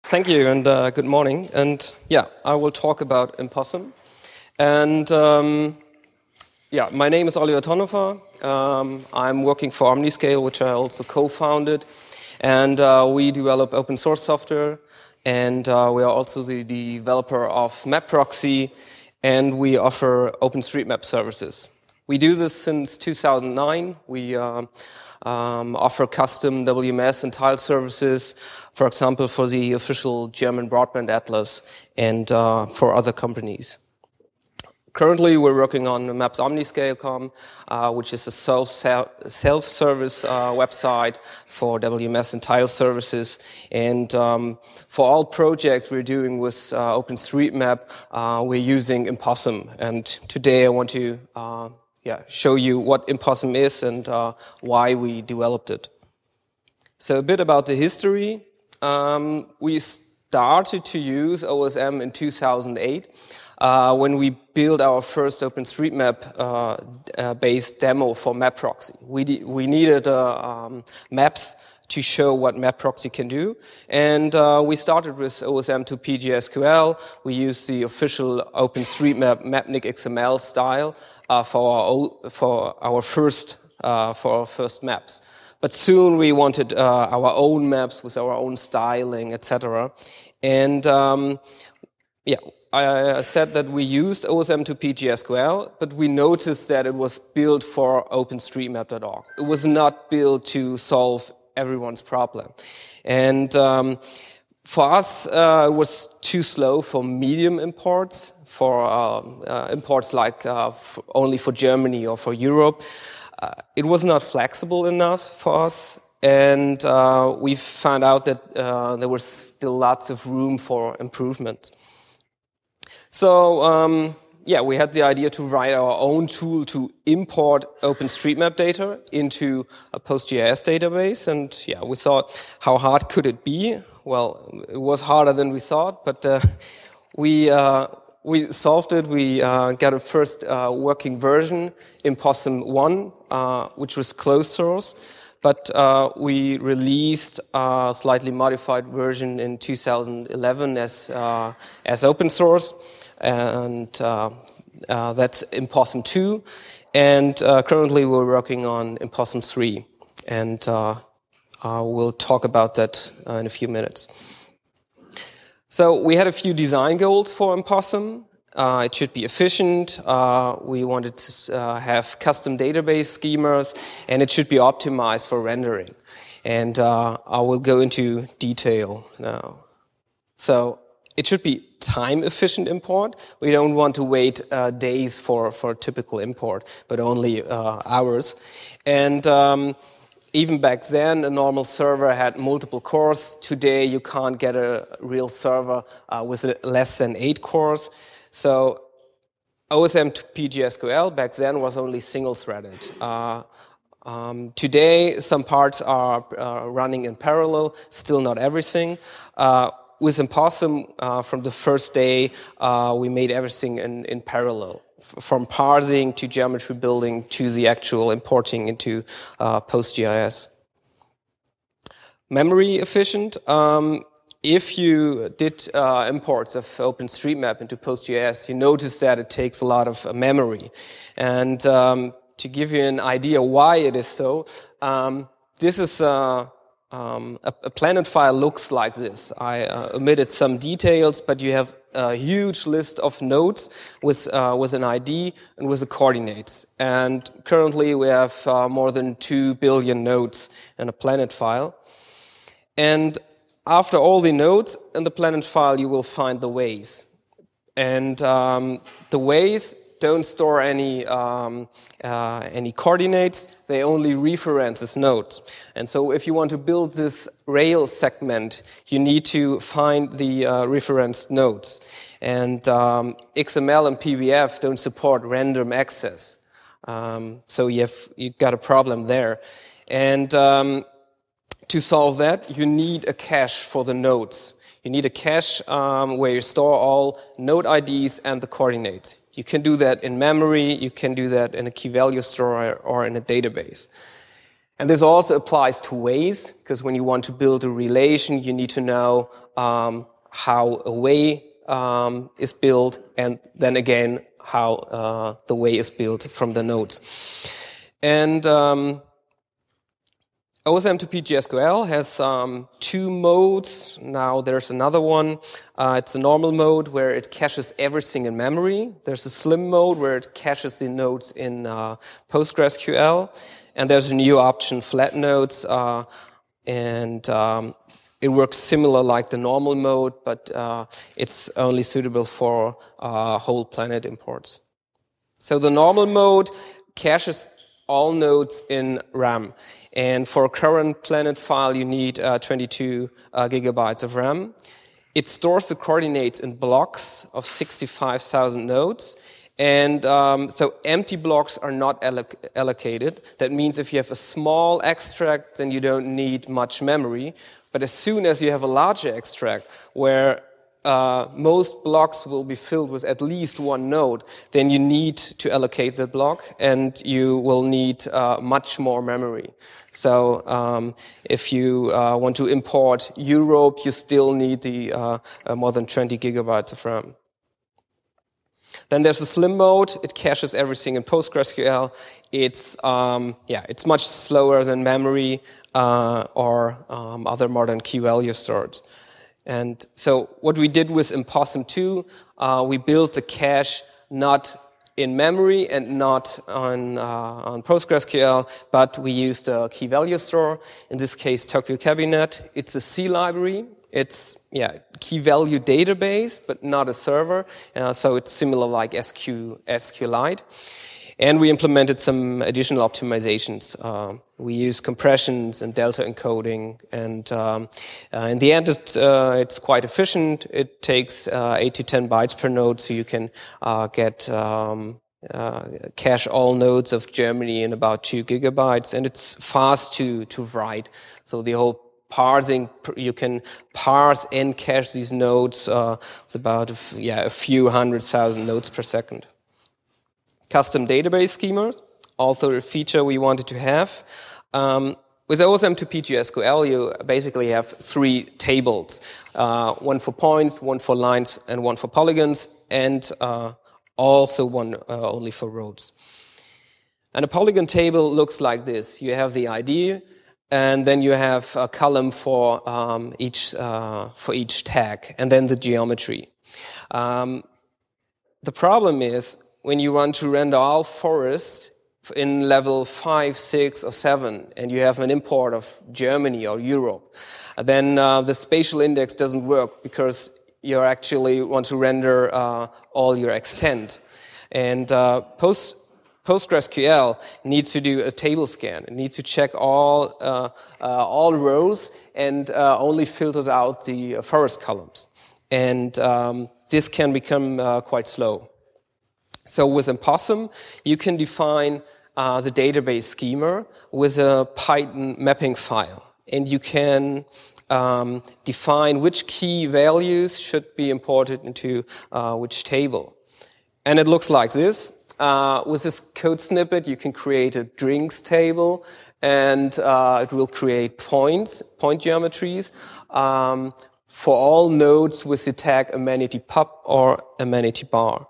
Thank you and good morning. And yeah, I will talk about Impossum. And my name is Oliver Tonhofer. I'm working for Omniscale, which I also co-founded. And we develop open source software. And we are also the developer of MapProxy. And we offer OpenStreetMap services. We do this since 2009. We offer custom WMS and tile services, for example, for the official German broadband atlas and for other companies. Currently, we're working on Maps Omniscale.com, which is a self-service website for WMS and tile services. And for all projects we're doing with OpenStreetMap, we're using Impossum. And today I want to show you what Impossum is and why we developed it. So a bit about the history. We started to use OSM in 2008 when we built our first OpenStreetMap based demo for MapProxy. We needed maps to show what MapProxy can do. And we started with OSM to PGSQL. We used the official OpenStreetMap Mapnik XML style for our first maps. But soon we wanted our own maps with our own styling, etc. And I said that we used OSM to PGSQL, but we noticed that it was built for OpenStreetMap.org. It was not built to solve everyone's problem. And for us, it was too slow for medium imports, for imports like only for Germany or for Europe. It was not flexible enough for us. And we found out that there was still lots of room for improvement. So, we had the idea to write our own tool to import OpenStreetMap data into a PostGIS database. And we thought, how hard could it be? Well, it was harder than we thought, but we solved it. We got a first working version, Impossum 1, which was closed source. But we released a slightly modified version in 2011 as open source. And that's Impossum 2, and currently we're working on Impossum 3, and we'll talk about that in a few minutes. So we had a few design goals for Impossum. It should be efficient, we wanted to have custom database schemas, and it should be optimized for rendering. And I will go into detail now. So it should be time-efficient import. We don't want to wait days for a typical import, but only hours. And even back then, a normal server had multiple cores. Today, you can't get a real server with less than 8 cores. So OSM to PGSQL back then was only single-threaded. Today, some parts are running in parallel, still not everything. With Impossum, from the first day, we made everything in parallel, from parsing to geometry building to the actual importing into PostGIS. Memory efficient. If you did imports of OpenStreetMap into PostGIS, you notice that it takes a lot of memory. And to give you an idea why it is so, this is a Planet file looks like this. I omitted some details, but you have a huge list of nodes with an ID and with the coordinates. And currently we have more than 2 billion nodes in a Planet file. And after all the nodes in the Planet file, you will find the ways. And the ways don't store any coordinates, they only reference as nodes. And so if you want to build this rail segment, you need to find the referenced nodes. And XML and PBF don't support random access. So you've got a problem there. And to solve that, you need a cache for the nodes. You need a cache where you store all node IDs and the coordinates. You can do that in memory, you can do that in a key value store or in a database. And this also applies to ways, because when you want to build a relation, you need to know how a way is built, and then again how the way is built from the nodes. And OSM2PGSQL has two modes. Now there's another one. It's a normal mode where it caches everything in memory. There's a slim mode where it caches the nodes in PostgreSQL. And there's a new option, flat nodes, and it works similar like the normal mode, but it's only suitable for whole planet imports. So the normal mode caches all nodes in RAM. And for a current planet file, you need 22 gigabytes of RAM. It stores the coordinates in blocks of 65,000 nodes. And so empty blocks are not allocated. That means if you have a small extract, then you don't need much memory. But as soon as you have a larger extract, where most blocks will be filled with at least one node, then you need to allocate the block, and you will need much more memory. So if you want to import Europe, you still need the more than 20 gigabytes of RAM. Then there's a slim mode. It caches everything in PostgreSQL. It's much slower than memory or other modern key value stores. And so what we did with Impossum 2, we built the cache not in memory and not on PostgreSQL, but we used a key value store. In this case, Tokyo Cabinet. It's a C library. It's key value database, but not a server. So it's similar like SQLite. And we implemented some additional optimizations. We use compressions and delta encoding, and in the end, it's quite efficient. It takes 8 to 10 bytes per node, so you can cache all nodes of Germany in about 2 gigabytes, and it's fast to write. So the whole parsing, you can parse and cache these nodes with about a few 100,000 nodes per second. Custom database schemas, also a feature we wanted to have. With OSM2PGSQL, you basically have 3 tables, one for points, one for lines, and one for polygons, and also one only for rows. And a polygon table looks like this. You have the ID, and then you have a column for each tag, and then the geometry. The problem is when you want to render all forests in level 5, 6, or 7, and you have an import of Germany or Europe, then the spatial index doesn't work because you actually want to render all your extent. And PostgreSQL needs to do a table scan. It needs to check all rows and only filters out the forest columns. And this can become quite slow. So with Impossum, you can define the database schema with a Python mapping file. And you can define which key values should be imported into which table. And it looks like this. With this code snippet, you can create a drinks table, and it will create point geometries for all nodes with the tag amenity pub or amenity bar.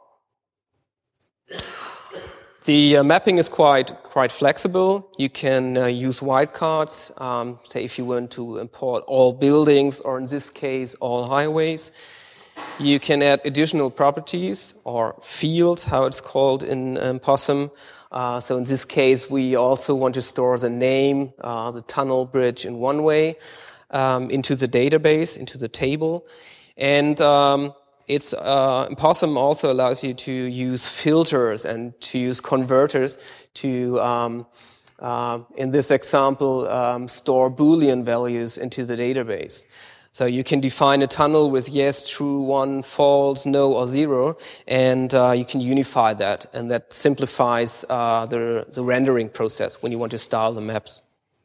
The mapping is quite flexible. You can use wildcards, say if you want to import all buildings, or in this case, all highways. You can add additional properties, or fields, how it's called in Impossum. So in this case, we also want to store the name, the tunnel, bridge in one way, into the database, into the table. And Impossum also allows you to use filters and to use converters to, in this example, store Boolean values into the database. So you can define a tunnel with yes, true, 1, false, no, or 0, and you can unify that, and that simplifies the rendering process when you want to style the maps.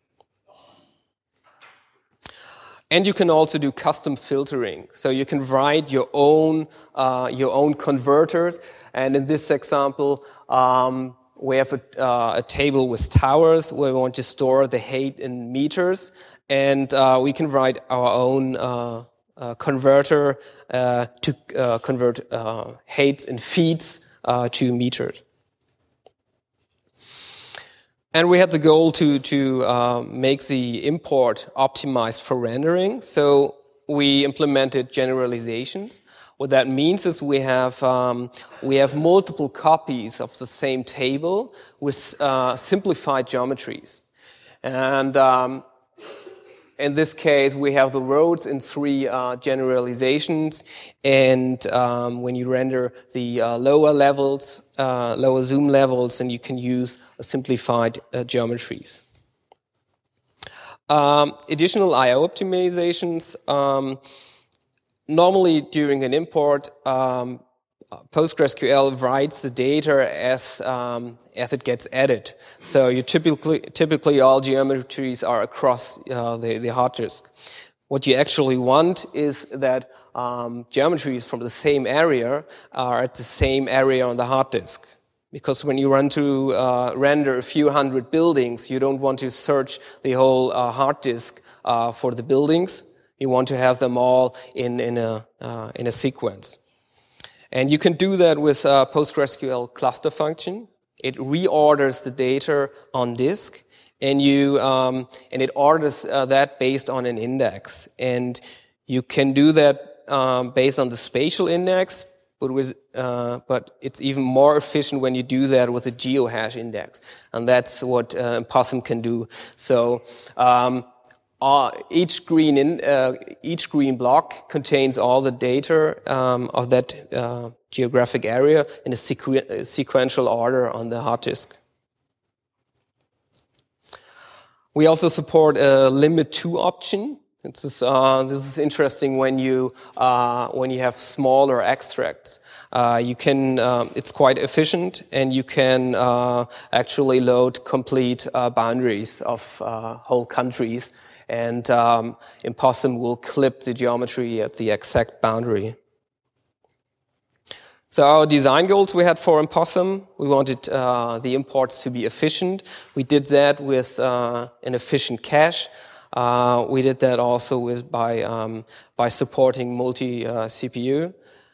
And you can also do custom filtering. So you can write your own converters. And in this example, we have a table with towers where we want to store the height in meters, and we can write our own converter to convert height in feet to meters. And we had the goal to make the import optimized for rendering. So we implemented generalizations. What that means is we have multiple copies of the same table with simplified geometries. And in this case, we have the roads in 3 generalizations. And when you render the lower levels, lower zoom levels, then you can use simplified geometries. Additional I/O optimizations. Normally, during an import, PostgreSQL writes the data as it gets added. So you typically all geometries are across the hard disk. What you actually want is that geometries from the same area are at the same area on the hard disk. Because when you run to render a few hundred buildings, you don't want to search the whole hard disk for the buildings. You want to have them all in a sequence. And you can do that with PostgreSQL cluster function. It reorders the data on disk, and it orders that based on an index. And you can do that based on the spatial index, but it's even more efficient when you do that with a geohash index, and that's what Possum can do. So each green block contains all the data of that geographic area in a sequential order on the hard disk. We also support a limit to option. This is interesting when you have smaller extracts. It's quite efficient, and you can actually load complete boundaries of whole countries. And in Possum, we'll clip the geometry at the exact boundary. So our design goals we had for Possum, we wanted the imports to be efficient. We did that with an efficient cache. We did that also by supporting multi-CPU.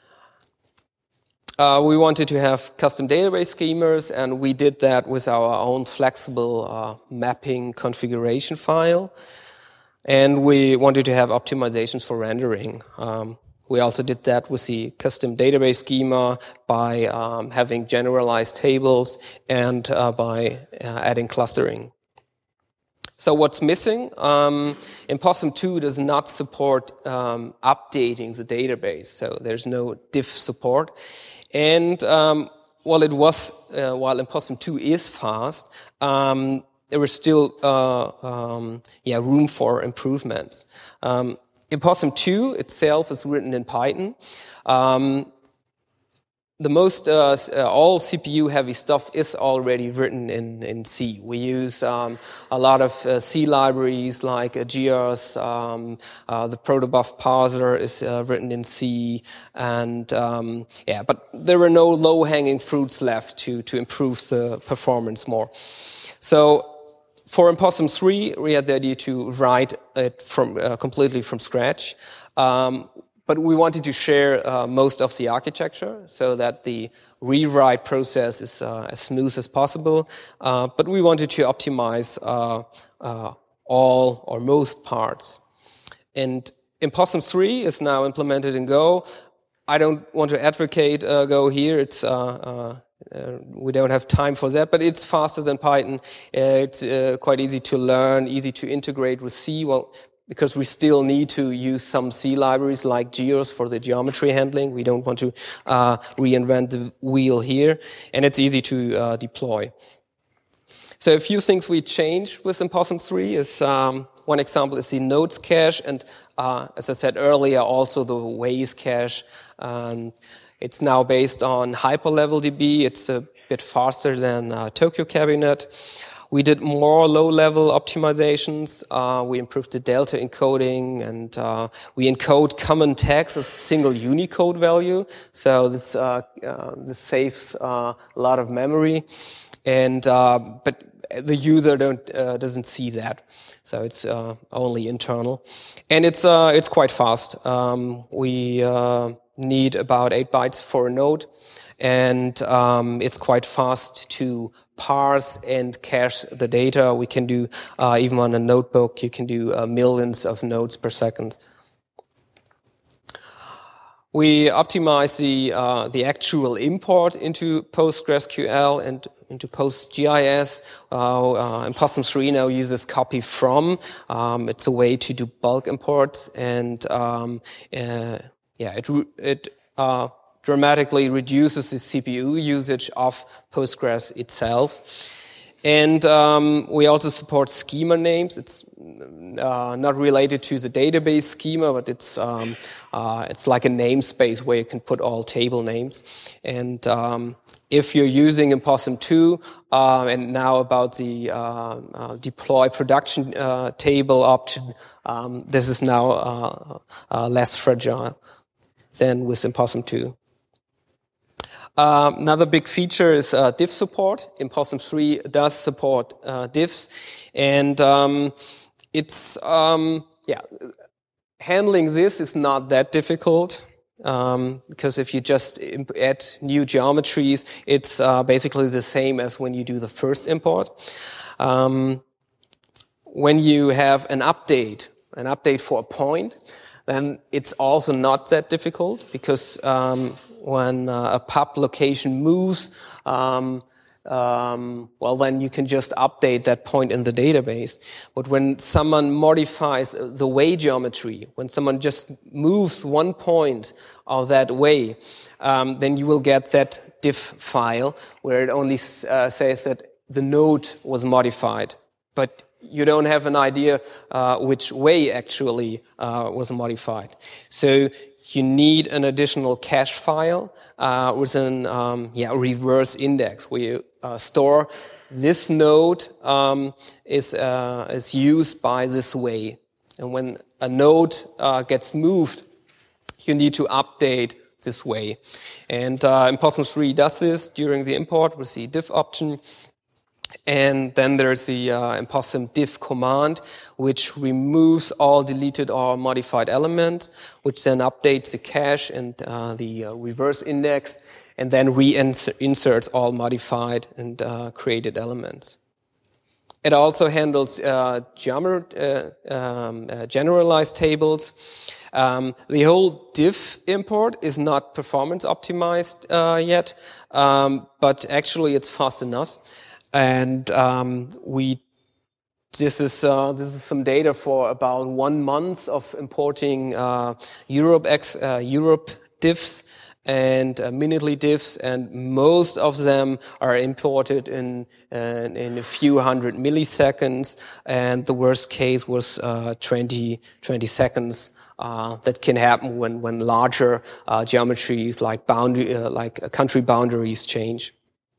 We wanted to have custom database schemas, and we did that with our own flexible mapping configuration file. And we wanted to have optimizations for rendering. We also did that with the custom database schema by having generalized tables and by adding clustering. So what's missing? Possum 2 does not support updating the database, so there's no diff support. And while Possum 2 is fast, there was still room for improvements. Possum 2 itself is written in Python. The most all CPU heavy stuff is already written in C. We use a lot of C libraries like Gears. The protobuf parser is written in C, and but there were no low-hanging fruits left to improve the performance more. So for Possum 3, we had the idea to write it completely from scratch. But we wanted to share most of the architecture so that the rewrite process is as smooth as possible. But we wanted to optimize all or most parts. And Possum 3 is now implemented in Go. I don't want to advocate Go here. It's we don't have time for that, but it's faster than Python. It's quite easy to learn, easy to integrate with C. Well, because we still need to use some C libraries like Gears for the geometry handling. We don't want to reinvent the wheel here, and it's easy to deploy. So a few things we changed with Possum 3 is one example is the nodes cache, and as I said earlier, also the Waze cache. It's now based on HyperLevelDB. It's a bit faster than Tokyo Cabinet. We did more low-level optimizations. We improved the delta encoding, and we encode common tags as a single Unicode value. So this saves a lot of memory. and but the user doesn't see that, so it's only internal, and it's quite fast. We need about 8 bytes for a node, and it's quite fast to parse and cache the data. We can do even on a notebook, you can do millions of nodes per second. We optimize the actual import into PostgreSQL and into PostGIS. And Possum 3 now uses copy from. It's a way to do bulk imports, and it dramatically reduces the CPU usage of Postgres itself. And we also support schema names. It's not related to the database schema, but it's like a namespace where you can put all table names. And if you're using in Possum 2, and now about the deploy production table option, this is now less fragile than with Possum 2. Another big feature is diff support. Possum 3 does support diffs, and it's handling this is not that difficult, because if you just add new geometries, it's basically the same as when you do the first import. When you have an update for a point, then it's also not that difficult, because when a pub location moves, then you can just update that point in the database. But when someone modifies the way geometry, when someone just moves one point of that way, then you will get that diff file where it only says that the node was modified, but you don't have an idea which way actually was modified. So you need an additional cache file with an reverse index where you store this node is used by this way. And when a node gets moved, you need to update this way. And Possum 3 does this during the import with the diff option. And then there's the Possum diff command, which removes all deleted or modified elements, which then updates the cache and the reverse index, and then inserts all modified and created elements. It also handles generalized tables. The whole diff import is not performance optimized yet, but actually it's fast enough. And this is some data for about 1 month of importing Europe diffs and Minutely diffs, and most of them are imported in a few hundred milliseconds, and the worst case was 20 seconds. That can happen when larger geometries like country boundaries change.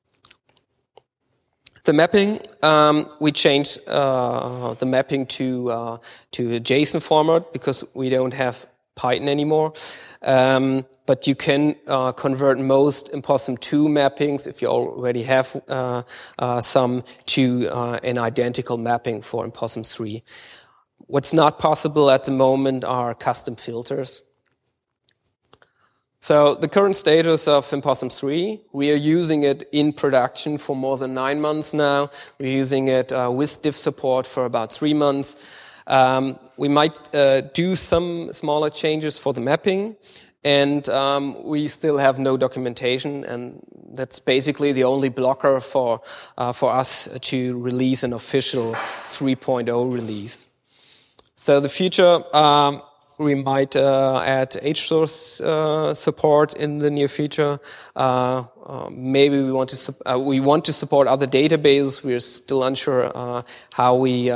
The mapping, we changed the mapping to a JSON format because we don't have Python anymore. But you can convert most Possum 2 mappings, if you already have some, to an identical mapping for Possum 3. What's not possible at the moment are custom filters. So the current status of Possum 3, we are using it in production for more than 9 months now. We're using it with diff support for about 3 months. We might do some smaller changes for the mapping, and we still have no documentation, and that's basically the only blocker for us to release an official 3.0 release. So the future, we might add HSource support in the near future. Maybe we want to support other databases. We're still unsure how we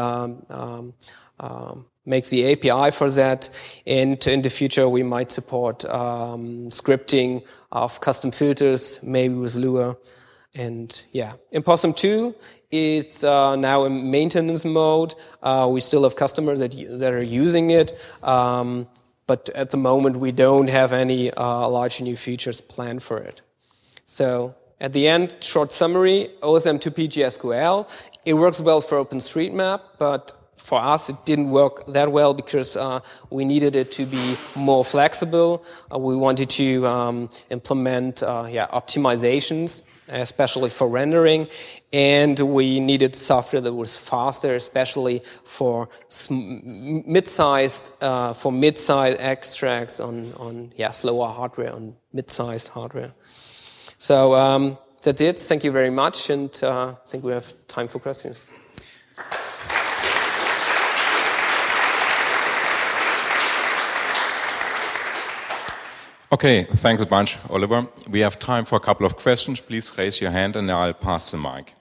make the API for that. And in the future, we might support scripting of custom filters, maybe with Lua. And yeah, in Possum 2, it's now in maintenance mode. We still have customers that are using it, but at the moment we don't have any large new features planned for it. So At the end, short summary, OSM2 PGSQL. It works well for OpenStreetMap, but for us, it didn't work that well because we needed it to be more flexible. We wanted to implement optimizations, especially for rendering, and we needed software that was faster, especially for mid-sized extracts on slower hardware, on mid-sized hardware. So that's it. Thank you very much, and I think we have time for questions. Okay, thanks a bunch, Oliver. We have time for a couple of questions. Please raise your hand and I'll pass the mic.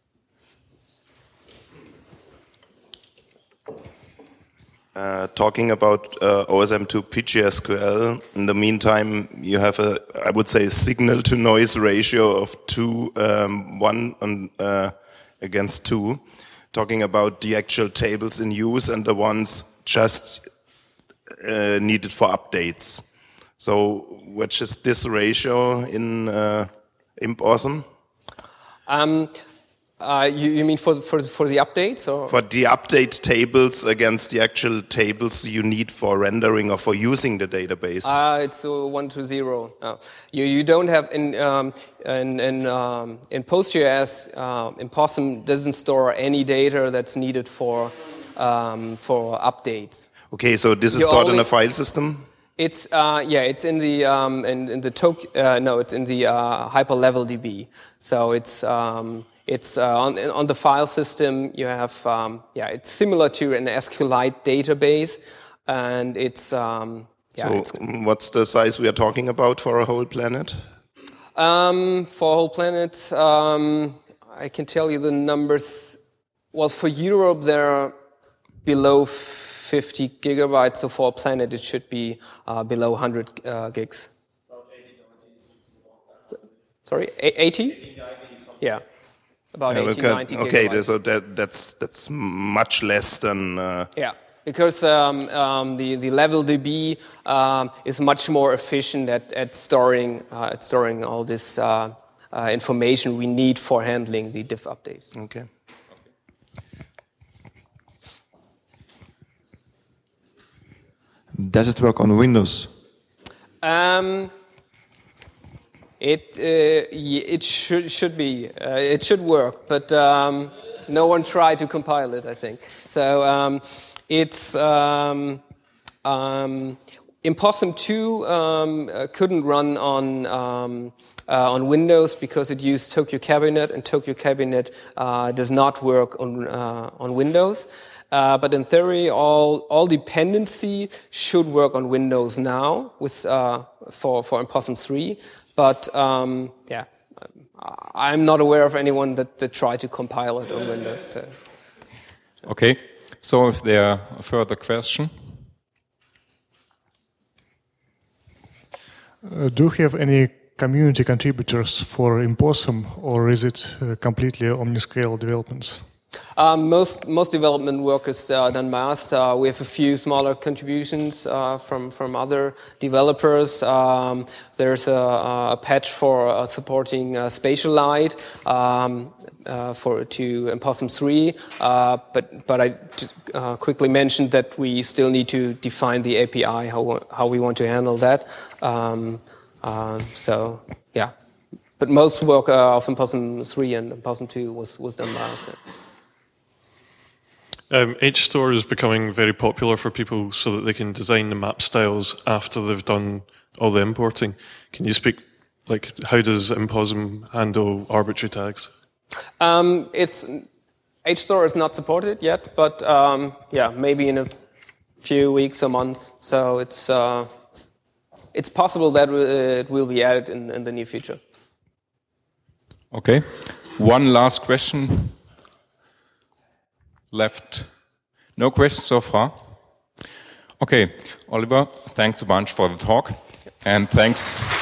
Talking about OSM2 PGSQL, in the meantime, you have I would say, signal-to-noise ratio of 1 against 2. Talking about the actual tables in use and the ones just needed for updates. So, which is this ratio in ImpAwesome? You mean for the updates? Or? For the update tables against the actual tables you need for rendering or for using the database? It's 1 to 0. You don't have in PostGIS. ImpAwesome doesn't store any data that's needed for updates. Okay, so this is stored in a file system. It's it's in the it's in the hyperlevel DB. So it's on the file system. You have it's similar to an SQLite database, and it's what's the size we are talking about for a whole planet? For a whole planet, I can tell you the numbers. Well, for Europe, they're below 50 gigabytes, so for a planet it should be below 100 gigs. About 80 to 90. Sorry, 80? 80 to 90 something. Yeah, about 80 to 90 gigabytes. Okay, so that's much less than... because the level DB is much more efficient at storing all this information we need for handling the diff updates. Okay. Does it work on Windows? It should be. It should work, but no one tried to compile it, I think. So it's ImpAwesome 2 couldn't run on Windows because it used Tokyo Cabinet, and Tokyo Cabinet does not work on Windows. But in theory, all dependency should work on Windows now with for ImpAwesome 3. But I'm not aware of anyone that tried to compile it on Windows. So. Okay. So if there are further questions. Do you have any community contributors for ImpAwesome, or is it completely Omniscale developments? Most development work is done by us. We have a few smaller contributions from other developers. There's a patch for supporting SpatiaLite to ImpAwesome 3, but I quickly mentioned that we still need to define the API, how we want to handle that. But most work of ImpAwesome 3 and ImpAwesome 2 was done by us. HStore is becoming very popular for people so that they can design the map styles after they've done all the importing. Can you speak, how does ImpAwesome handle arbitrary tags? HStore is not supported yet, but maybe in a few weeks or months. So it's possible that it will be added in the near future. Okay. One last question. Left. No questions so far? Okay. Oliver, thanks a bunch for the talk. And thanks.